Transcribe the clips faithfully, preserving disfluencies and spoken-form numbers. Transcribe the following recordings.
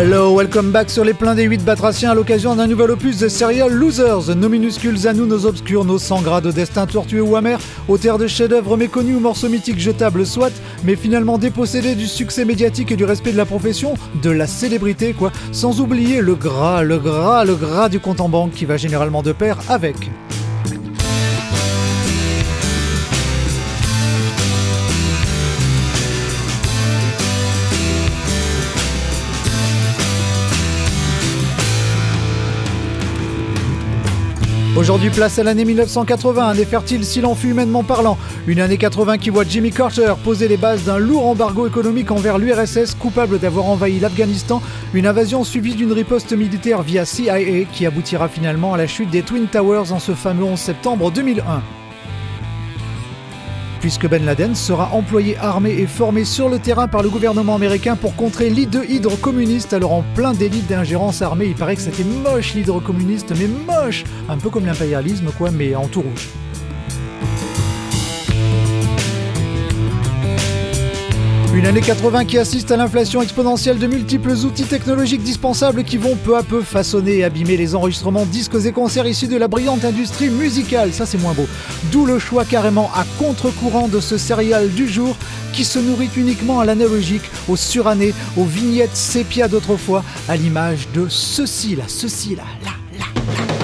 Hello, welcome back sur les pleins des huit batraciens à l'occasion d'un nouvel opus de Serial Losers. Nos minuscules à nous, nos obscurs, nos sans grades au destin tortueux ou amer, auteurs de chefs-d'œuvre méconnus ou morceaux mythiques jetables soit, mais finalement dépossédés du succès médiatique et du respect de la profession, de la célébrité quoi, sans oublier le gras, le gras, le gras du compte en banque qui va généralement de pair avec. Aujourd'hui, place à l'année dix-neuf cent quatre-vingts, année fertile s'il en fut humainement parlant. Une année quatre-vingts qui voit Jimmy Carter poser les bases d'un lourd embargo économique envers l'U R S S, coupable d'avoir envahi l'Afghanistan. Une invasion suivie d'une riposte militaire via C I A qui aboutira finalement à la chute des Twin Towers en ce fameux onze septembre deux mille un. Puisque Ben Laden sera employé, armé et formé sur le terrain par le gouvernement américain pour contrer l'idée hydre communiste, alors en plein délit d'ingérence armée. Il paraît que c'était moche l'hydre communiste, mais moche, un peu comme l'impérialisme quoi, mais en tout rouge. Une année quatre-vingts qui assiste à l'inflation exponentielle de multiples outils technologiques dispensables qui vont peu à peu façonner et abîmer les enregistrements, disques et concerts issus de la brillante industrie musicale. Ça c'est moins beau. D'où le choix carrément à contre-courant de ce serial du jour qui se nourrit uniquement à l'analogique, aux surannées, aux vignettes sépia d'autrefois, à l'image de ceci là, ceci là, là, là, là.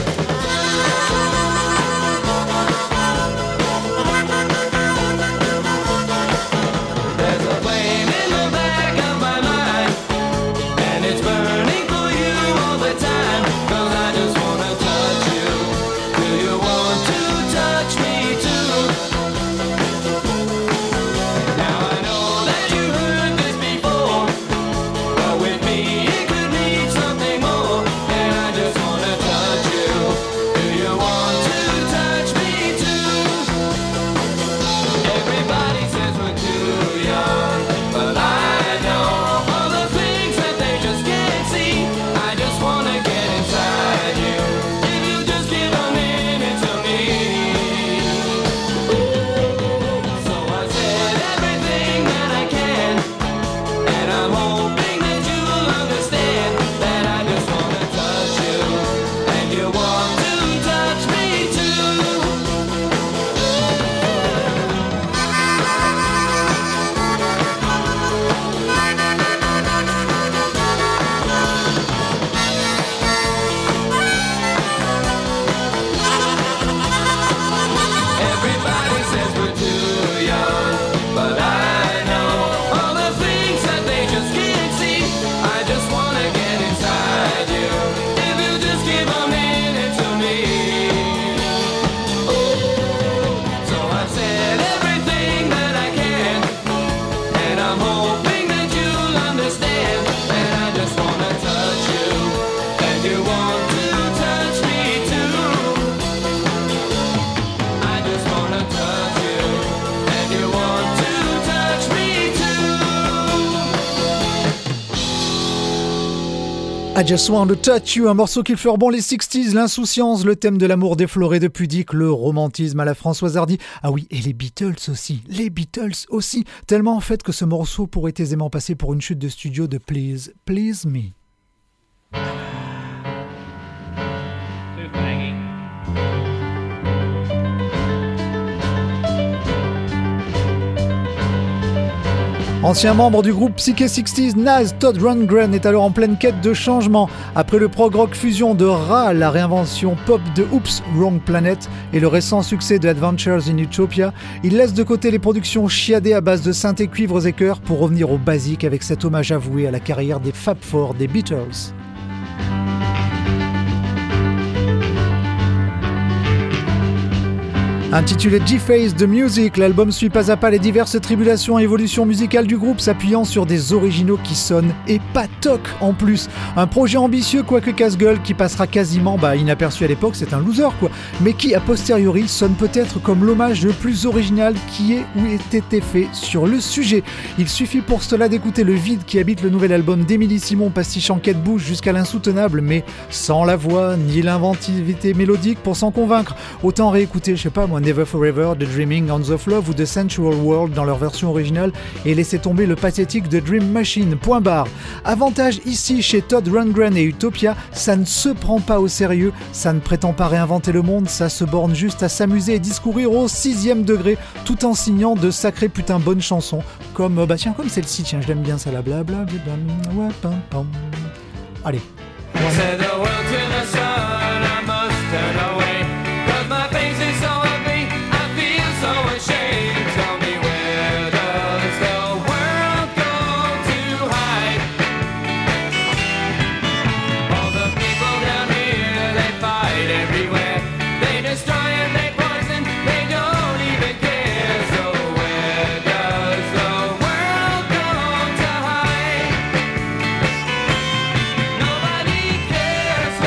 I Just Want to Touch You, un morceau qui fleure bon les sixties, l'insouciance, le thème de l'amour défloré de pudique, le romantisme à la Françoise Hardy. Ah oui, et les Beatles aussi, les Beatles aussi, tellement en fait que ce morceau pourrait aisément passer pour une chute de studio de Please, Please Me. Ancien membre du groupe Psyché sixties, Naz Todd Rundgren est alors en pleine quête de changement. Après le prog rock fusion de Ra, la réinvention pop de Oops, Wrong Planet et le récent succès de Adventures in Utopia, il laisse de côté les productions chiadées à base de synthés, cuivres et chœurs pour revenir au basique avec cet hommage avoué à la carrière des Fab Four des Beatles. Intitulé G-Phase The Music, l'album suit pas à pas les diverses tribulations et évolutions musicales du groupe, s'appuyant sur des originaux qui sonnent et pas toc en plus. Un projet ambitieux quoique casse-gueule qui passera quasiment bah, inaperçu à l'époque, c'est un loser quoi, mais qui a posteriori sonne peut-être comme l'hommage le plus original qui ait ou ait été fait sur le sujet. Il suffit pour cela d'écouter le vide qui habite le nouvel album d'Émilie Simon, pastichant quête bouche jusqu'à l'insoutenable, mais sans la voix ni l'inventivité mélodique pour s'en convaincre. Autant réécouter, je sais pas moi, Never Forever de Dreaming on the Love ou de Sensual World dans leur version originale et laissez tomber le pathétique de Dream Machine. Point barre. Avantage ici chez Todd Rundgren et Utopia, ça ne se prend pas au sérieux, ça ne prétend pas réinventer le monde, ça se borne juste à s'amuser et discourir au sixième degré tout en signant de sacrées putain bonnes chansons comme bah tiens comme celle-ci, tiens je l'aime bien ça la blabla. Allez. Nobody cares.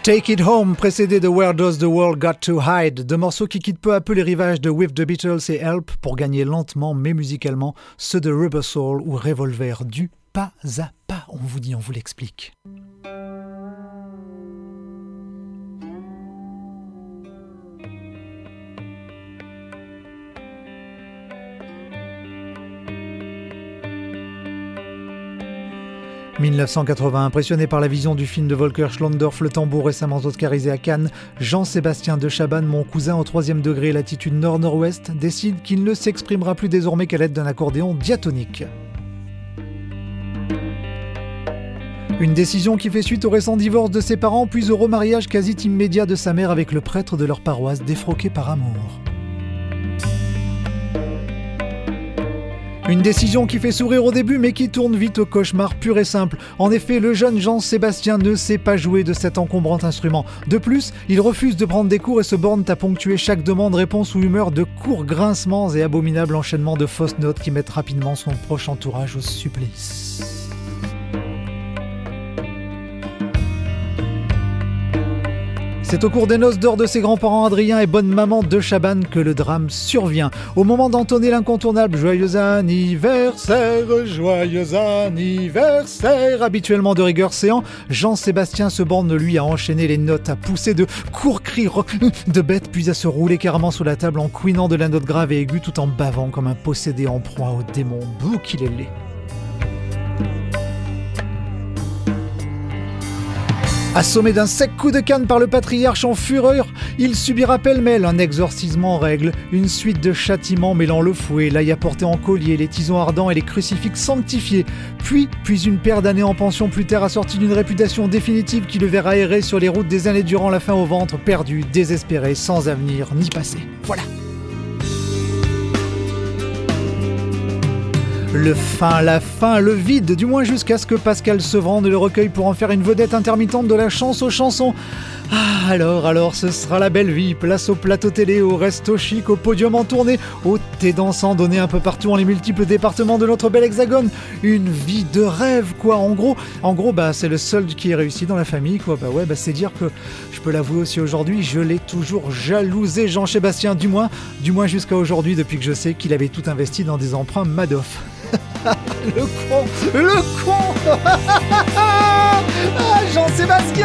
Take It Home, précédé de Where Does the World Got to Hide, deux morceaux qui quittent peu à peu les rivages de With the Beatles et Help pour gagner lentement mais musicalement ceux de Rubber Soul ou Revolver, du pas à pas. On vous dit, on vous l'explique. dix-neuf cent quatre-vingts, impressionné par la vision du film de Volker Schlondorf, Le Tambour, récemment oscarisé à Cannes, Jean-Sébastien de Chabannes, mon cousin au troisième degré latitude nord-nord-ouest, décide qu'il ne s'exprimera plus désormais qu'à l'aide d'un accordéon diatonique. Une décision qui fait suite au récent divorce de ses parents, puis au remariage quasi immédiat de sa mère avec le prêtre de leur paroisse, défroqué par amour. Une décision qui fait sourire au début mais qui tourne vite au cauchemar pur et simple. En effet, le jeune Jean-Sébastien ne sait pas jouer de cet encombrant instrument. De plus, il refuse de prendre des cours et se borne à ponctuer chaque demande, réponse ou humeur de courts grincements et abominables enchaînements de fausses notes qui mettent rapidement son proche entourage au supplice. C'est au cours des noces d'or de ses grands-parents Adrien et bonne maman de Chabannes que le drame survient. Au moment d'entonner l'incontournable « Joyeux anniversaire, joyeux anniversaire » habituellement de rigueur séant, Jean-Sébastien se borne lui à enchaîner les notes, à pousser de courts cris rock de bête, puis à se rouler carrément sous la table en couinant de la note grave et aiguë tout en bavant comme un possédé en proie au démon. Bouh qu'il est laid. Assommé d'un sec coup de canne par le patriarche en fureur, il subira pêle-mêle un exorcisme en règle, une suite de châtiments mêlant le fouet, l'ail apporté en collier, les tisons ardents et les crucifix sanctifiés, puis, puis une paire d'années en pension plus tard assortie d'une réputation définitive qui le verra errer sur les routes des années durant, la faim au ventre, perdu, désespéré, sans avenir ni passé. Voilà. Le fin, la fin, le vide, du moins jusqu'à ce que Pascal Sevran ne le recueille pour en faire une vedette intermittente de la chance aux chansons. Ah, alors, alors, ce sera la belle vie, place au plateau télé, au resto chic, au podium en tournée, au thé dansant donné un peu partout en les multiples départements de notre bel hexagone. Une vie de rêve, quoi. En gros, en gros, bah, c'est le seul qui est réussi dans la famille, quoi. Bah ouais, bah, c'est dire que, je peux l'avouer aussi aujourd'hui, je l'ai toujours jalousé, Jean-Sébastien, du moins, du moins jusqu'à aujourd'hui, depuis que je sais qu'il avait tout investi dans des emprunts Madoff. Le con, le con. Ah, Jean-Sébastien.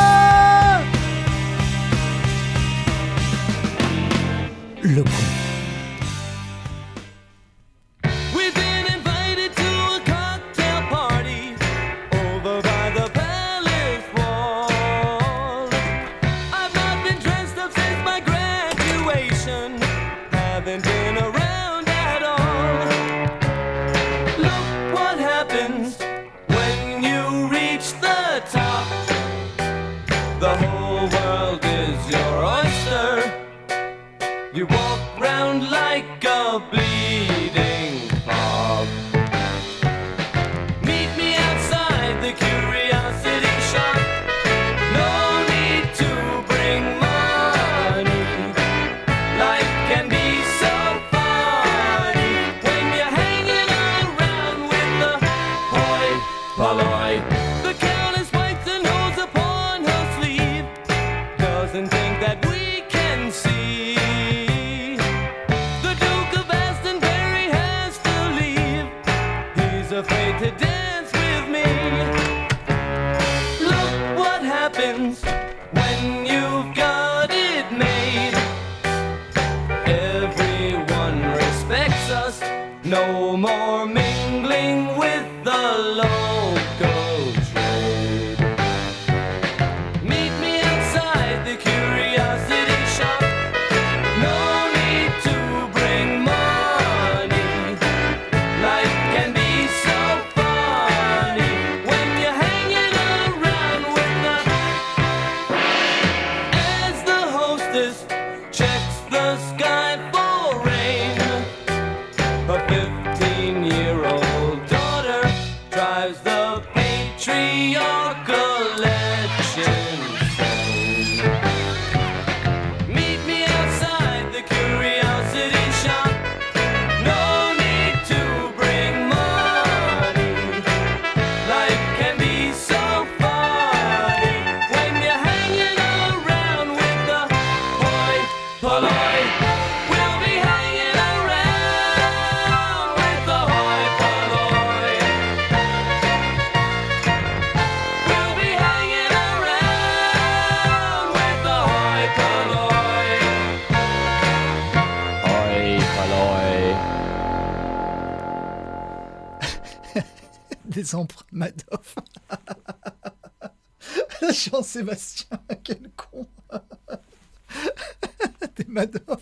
Le con. You walk round like a bleeding fog. Meet me outside the curiosity shop. No need to bring money. Life can be so funny when you're hanging around with the hoi polloi. The careless wife that knows upon her sleeve doesn't think that we can see. Afraid to dance with me. Look what happens when you've got it made. Everyone respects us. No more mingling with the local trade. Meet me outside the curiosity shop. No need to bring money. Life can be checks the sky for rain. Her fifteen-year-old daughter drives the patriarchal election train. Meet me outside the curiosity shop. No need to bring money. Life can be so funny when you're hanging les emprunts Madoff. Jean-Sébastien, quel con. T'es Madoff.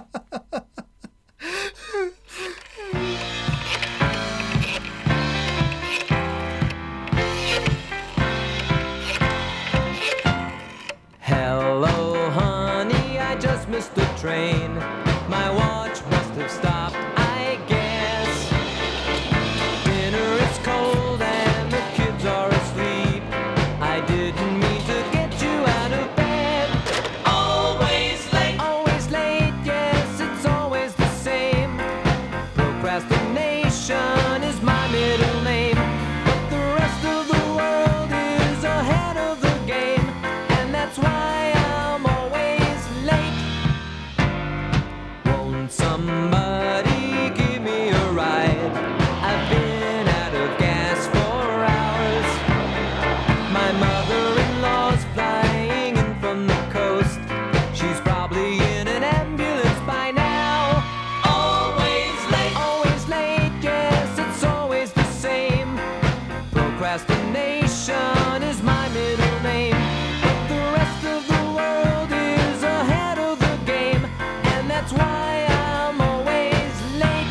Hello, honey, I just missed the train. My watch must have stopped, I guess. Dinner is cold and the kids are asleep. I didn't mean to get you out of bed. Always late, always late, yes, it's always the same. Procrastination is my middle name. But the rest of the world is ahead of the game. And that's why I'm always late. Won't somebody give me a ride? I've been out of gas for hours. My mother-in-law's flying in from the coast. She's probably in an ambulance by now. Always late, always late, yes, it's always the same. Procrastination is my middle name. But the rest of the world is ahead of the game. And that's why I'm always late.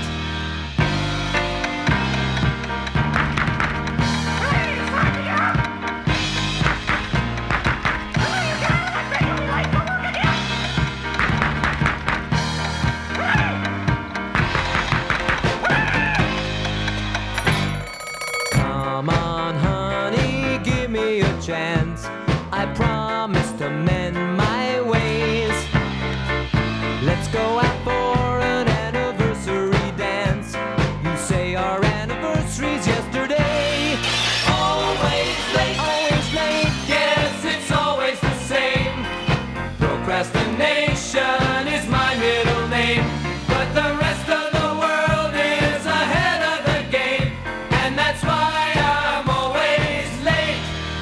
Come on, honey, give me a chance. I promise to mend my ways. Let's go out for an anniversary dance. You say our anniversary's yesterday. Always late, always late, yes, it's always the same. Procrastination is my middle name. But the rest of the world is ahead of the game. And that's why I'm always late.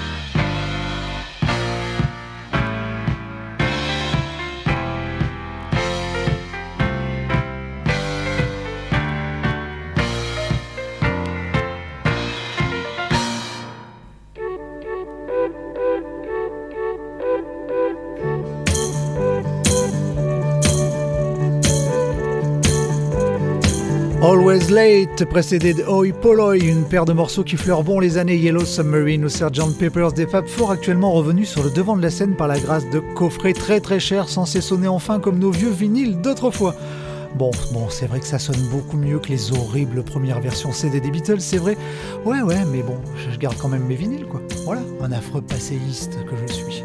Always Late, précédé de Oi Polloi, une paire de morceaux qui fleurent bon les années Yellow Submarine ou sergeant Pepper's des Fab Four, actuellement revenus sur le devant de la scène par la grâce de coffrets très très chers censés sonner enfin comme nos vieux vinyles d'autrefois. Bon, bon, c'est vrai que ça sonne beaucoup mieux que les horribles premières versions C D des Beatles, c'est vrai. Ouais, ouais, mais bon, je garde quand même mes vinyles, quoi. Voilà, un affreux passéiste que je suis.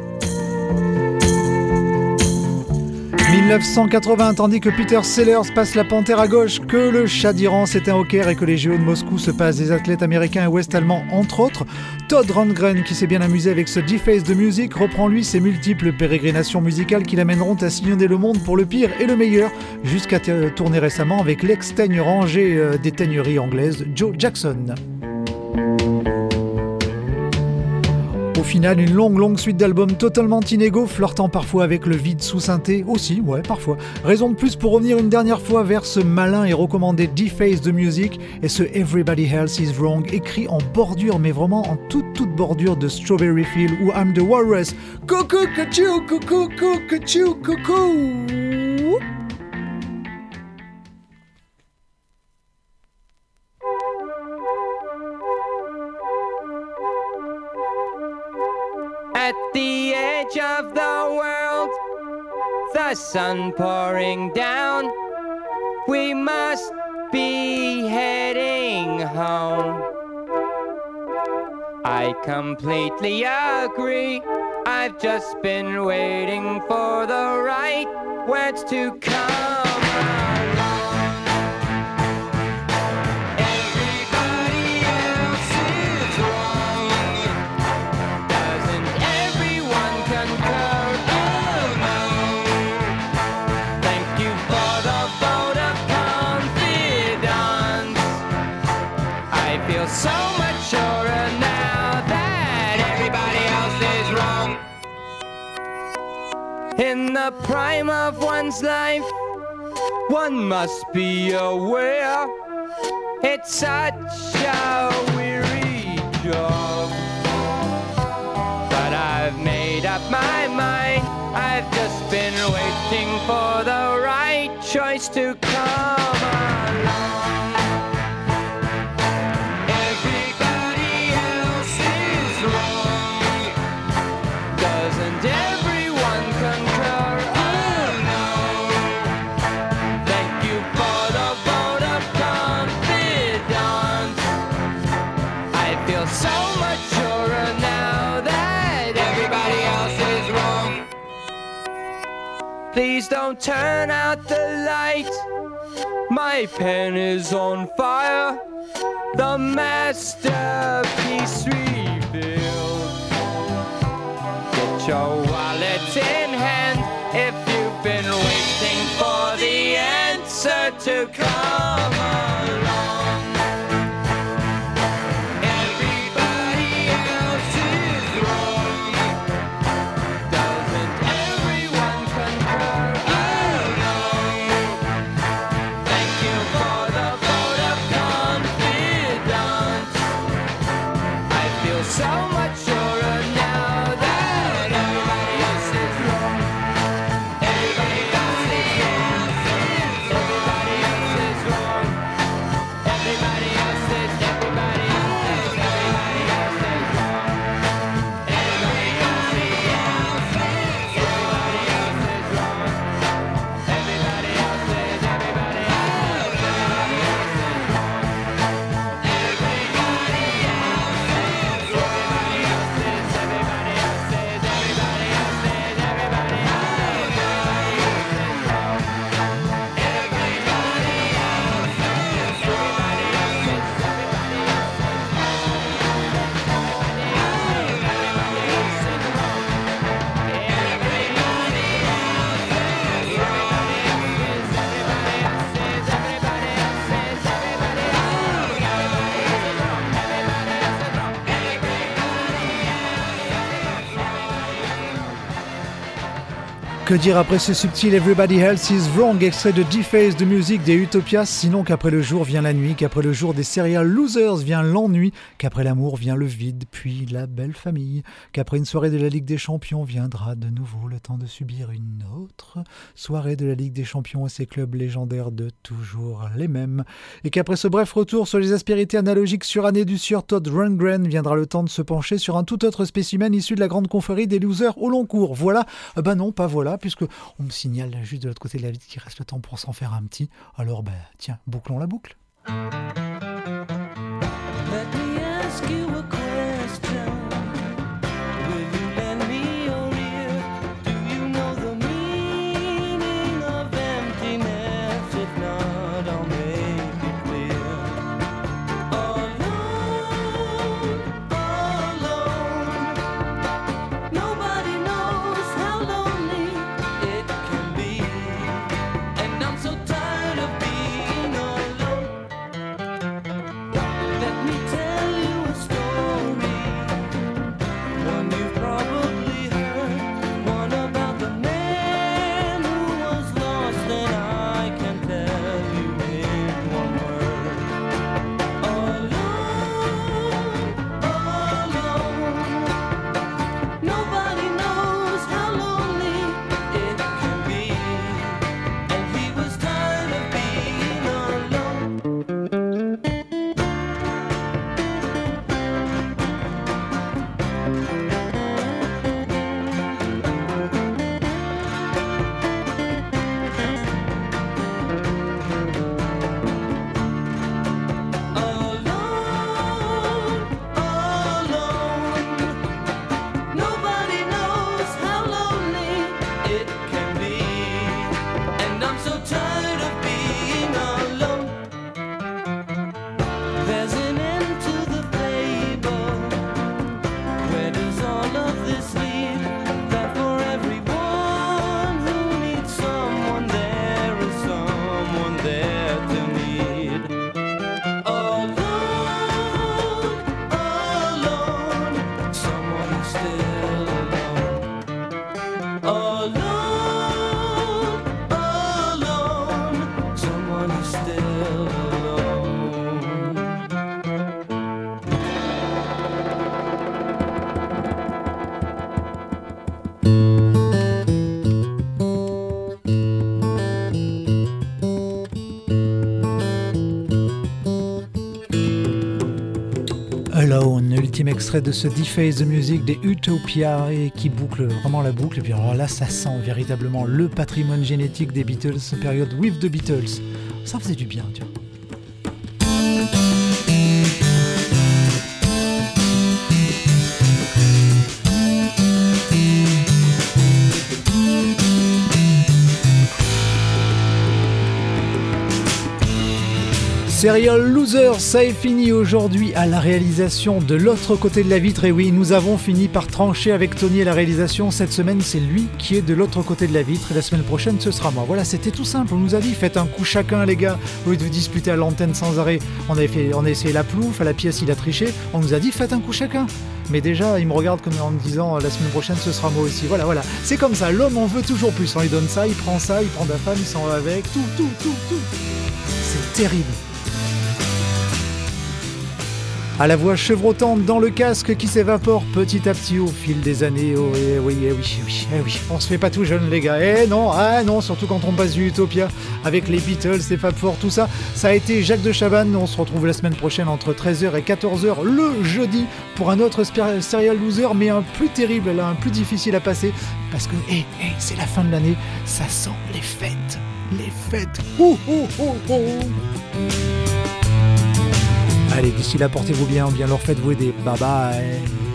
dix-neuf cent quatre-vingts, tandis que Peter Sellers passe la panthère à gauche, que le Shah d'Iran s'éteint au Caire et que les J O de Moscou se passent des athlètes américains et ouest-allemands, entre autres, Todd Rundgren, qui s'est bien amusé avec ce Deface de musique, reprend lui ses multiples pérégrinations musicales qui l'amèneront à sillonner le monde pour le pire et le meilleur, jusqu'à t- tourner récemment avec l'ex-teigne rangé euh, des teigneries anglaises, Joe Jackson. Au final, une longue longue suite d'albums totalement inégaux, flirtant parfois avec le vide sous synthé, aussi, ouais, parfois. Raison de plus pour revenir une dernière fois vers ce malin et recommandé Deface de musique et ce Everybody Else Is Wrong, écrit en bordure, mais vraiment en toute toute bordure de Strawberry Field ou I'm the Walrus. Coucou, coucou, coucou, coucou, coucou. At the edge of the world, the sun pouring down, we must be heading home. I completely agree. I've just been waiting for the right words to come along. Everybody else is wrong. Doesn't everyone concur? Oh no. Thank you for the vote of confidence. I feel so much surer now that everybody else is wrong. In the prime of one's life, one must be aware it's such a weary waiting for the right choice to come along. Everybody else is wrong. Doesn't everyone concur? Oh no. Thank you for the vote of confidence. I feel so much surer now that everybody else is wrong. Please don't turn out the light. My pen is on fire. The masterpiece revealed. Get your wallet in hand if you've been waiting for the answer to come along. Everybody else is wrong. Doesn't everyone concur? Oh no. Thank you for the vote of confidence. I feel so much surer now that everybody else is wrong. Everybody else is wrong. Everybody else is wrong. Everybody else is, everybody else is, everybody else is wrong. Everybody else is, everybody else is wrong. Everybody else is, everybody else is, everybody else is wrong. Everybody else is, everybody else is, everybody else is, everybody else is, everybody else is, everybody else is wrong. Everybody else is, everybody else is, everybody else is Que dire après ce subtil Everybody Else is Wrong, extrait de Deface de musique des Utopias, sinon qu'après le jour vient la nuit, qu'après le jour des serial losers vient l'ennui, qu'après l'amour vient le vide, puis la belle famille, qu'après une soirée de la Ligue des Champions viendra de nouveau le temps de subir une autre soirée de la Ligue des Champions et ses clubs légendaires de toujours les mêmes, et qu'après ce bref retour sur les aspérités analogiques surannées du sieur Todd Rundgren viendra le temps de se pencher sur un tout autre spécimen issu de la grande confrérie des losers au long cours. Voilà, euh, bah non, pas voilà, puisque on me signale juste de l'autre côté de la vitre qu'il reste le temps pour s'en faire un petit. Alors, bah, tiens, bouclons la boucle. Let me ask you a question. Will you lend me your ear? Do you know the meaning of emptiness? If not, I'll make it clear. Alone, alone. Nobody knows how lonely it can be. And I'm so tired of being alone. Alone, ultime extrait de ce Deface the Music des Utopia et qui boucle vraiment la boucle. Et puis alors là, ça sent véritablement le patrimoine génétique des Beatles, période with the Beatles. Ça faisait du bien, tu vois. Serial Loser, ça est fini aujourd'hui à la réalisation de l'autre côté de la vitre. Et oui, nous avons fini par trancher avec Tony à la réalisation. Cette semaine, c'est lui qui est de l'autre côté de la vitre. Et la semaine prochaine, ce sera moi. Voilà, c'était tout simple. On nous a dit, faites un coup chacun, les gars. Au lieu de vous disputer à l'antenne sans arrêt, on avait fait, on a essayé la plouffe, à la pièce, il a triché. On nous a dit, faites un coup chacun. Mais déjà, il me regarde comme en me disant, la semaine prochaine, ce sera moi aussi. Voilà, voilà. C'est comme ça. L'homme en veut toujours plus. On lui donne ça, il prend ça, il prend de la femme, il s'en va avec. Tout, tout, tout, tout. C'est terrible. À la voix chevrotante dans le casque qui s'évapore petit à petit au fil des années. Oh, eh oui, eh oui, eh oui, eh oui. On se fait pas tout jeune, les gars. Eh non, ah non, surtout quand on passe du Utopia avec les Beatles, les Fab Four, tout ça. Ça a été Jacques de Chavannes. On se retrouve la semaine prochaine entre treize heures et quatorze heures le jeudi pour un autre Serial Loser, mais un plus terrible, là, un plus difficile à passer parce que, eh, eh, c'est la fin de l'année. Ça sent les fêtes, les fêtes. Ouh, ouh, ouh, ouh. Allez, d'ici là, portez-vous bien, bien leur faites-vous aider. Bye bye.